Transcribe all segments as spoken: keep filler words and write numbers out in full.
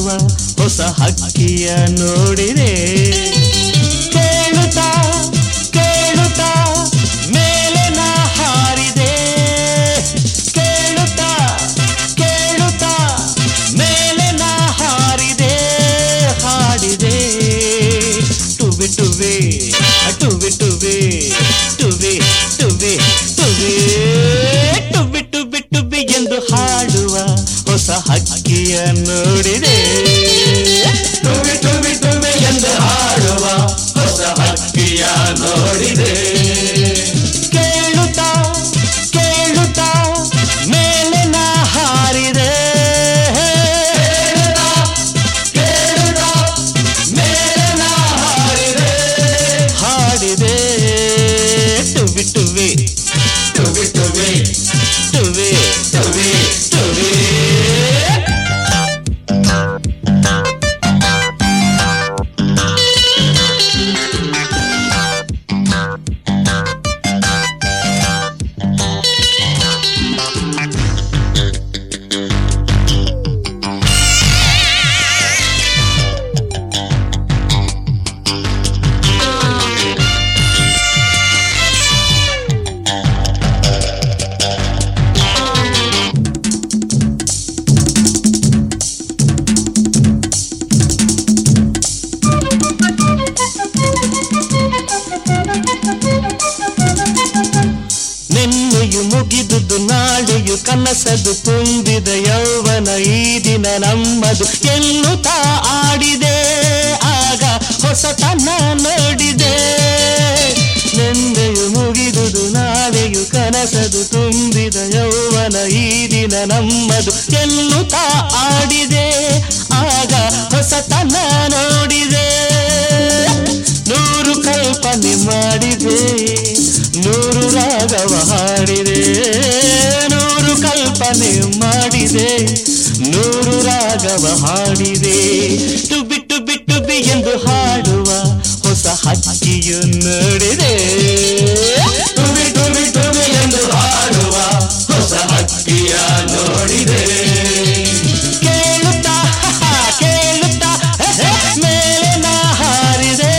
ಹೊಸ ಹಕ್ಕಿಯ ನೋಡಿದೆ. ಕೇಳುತ್ತಾ ಕೇಳುತ್ತಾ ಮೇಲೆ ನಾ ಹಾರಿದೆ. ಕೇಳುತ್ತಾ ಕೇಳುತ್ತಾ ಮೇಲೆ ನಾ ಹಾರಿದೆ. ಹಾಡಿದೆ ಟುವಿ ಟುವಿ ಟುವಿ ಟುವಿ ಟುವಿ ಟುವಿ ಟುವಿ ಟುವಿ ಟುವಿ ಟುವಿ ಎಂದು ಹಾಡುವ ಹೊಸ ಹಕ್ಕಿಯ ನೋಡಿದೆ. ಟುವಿ ಟುವಿ ಟುವಿ ಎಂದು ಹಾಡುವ ಹೊಸ ಹಕ್ಕಿಯ ನೋಡಿದೆ. ಕೇಳುತ್ತಾ ಕೇಳುತ್ತಾ ಮೇಲೆ ನಾ ಹಾರಿದೆ. ಕೇಳುತ್ತಾ ಮೇಲೆ ನಾ ಹಾರಿದೆ. ಹಾಡಿದೆ ಟುವಿ ಟುವಿ ಟುವಿ ಟುವಿ ಟುವಿ ಟುವಿ ಟುವಿ. ನಿನ್ನೆಯು ಮುಗಿದುದು ನಾಳೆಯು ಕನಸದು ತುಂಬಿದ ಯೌವನ ಈ ದಿನ ನಮ್ಮದು ಎನ್ನುತ್ತಾ ಆಡಿದೆ. ಆಗ ಹೊಸತನ ನೋಡಿದೆ. ನಿನ್ನೆಯು ಮುಗಿದುದು ನಾಳೆಯು ಕನಸದು ತುಂಬಿದ ಯೌವನ ಈ ದಿನ ನಮ್ಮದು ಎನ್ನುತ್ತಾ ಆಡಿದೆ. ಆಗ ಹೊಸತನ ನೋಡಿದೆ. ನೂರು ಕಲ್ಪನೆ ಮಾಡಿದೆ. ನೂರು ರಾಗವ ಹಾಡಿದೆ. ನೂರು ಕಲ್ಪನೆ ಮಾಡಿದೆ. ನೂರು ರಾಗವ ಹಾಡಿದೆ. ಟುಬಿ ಟುಬಿ ಟುಬಿ ಎಂದು ಹಾಡುವ ಹೊಸ ಹಕ್ಕಿಯು ನೋಡಿದೆ. ಟುಬಿ ಟುಬಿ ಟುಬಿ ಎಂದು ಹಾಡುವ ಹೊಸ ಹಕ್ಕಿಯ ನೋಡಿದೆ. ಕೇಳುತ್ತಾ ಕೇಳುತ್ತಾ ಮೇಲೆ ನಾ ಹಾರಿದೆ.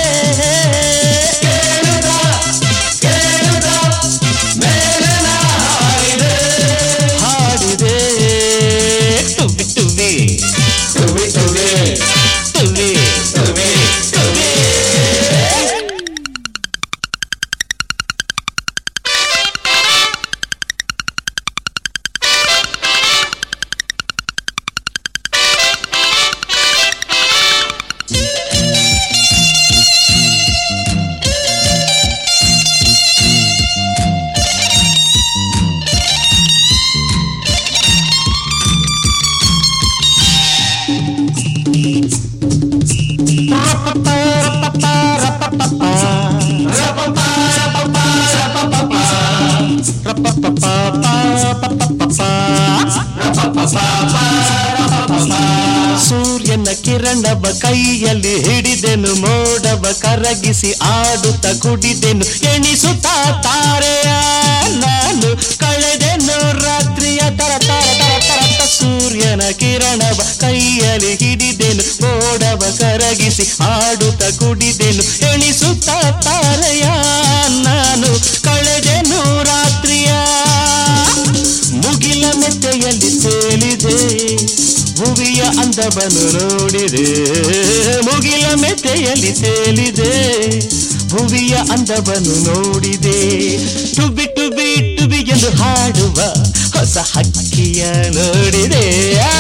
ಸೂರ್ಯನ ಕಿರಣವ ಕೈಯಲ್ಲಿ ಹಿಡಿದೆನು. ಮೋಡವ ಕರಗಿಸಿ ಆಡುತ್ತ ಕುಡಿದೆನು. ಎಣಿಸುತ್ತಾ ತಾರೆಯ ನಾನು ಕಳೆದೆನು ರಾತ್ರಿಯ ತರ ತರ ತರ ತರ. ಸೂರ್ಯನ ಕಿರಣವ ಕೈಯಲ್ಲಿ ಹಿಡಿದೆನು. ಮೋಡವ ಕರಗಿಸಿ ಆಡುತ್ತ ಕುಡಿದೆನು. ಎಣಿಸುತ್ತಾ ತಾರೆಯ ನಾನು ಕಳೆದೆನು ರಾತ್ರಿಯ. ಮುಗಿಲ ಮೆತ್ತೆಯಲ್ಲಿ ತೇಲಿದೆ. ಭುವಿಯ ಅಂದವನ್ನು ನೋಡಿದೆ. ಮುಗಿಲ ಮೆತ್ತೆಯಲ್ಲಿ ತೇಲಿದೆ. ಭುವಿಯ ಅಂದವನ್ನು ನೋಡಿದೆ. ಟುಬಿ ಟುಬಿ ಟುಬಿ ಎಂದು ಹಾಡುವ ಹೊಸ ಹಕ್ಕಿಯ ನೋಡಿದೆ.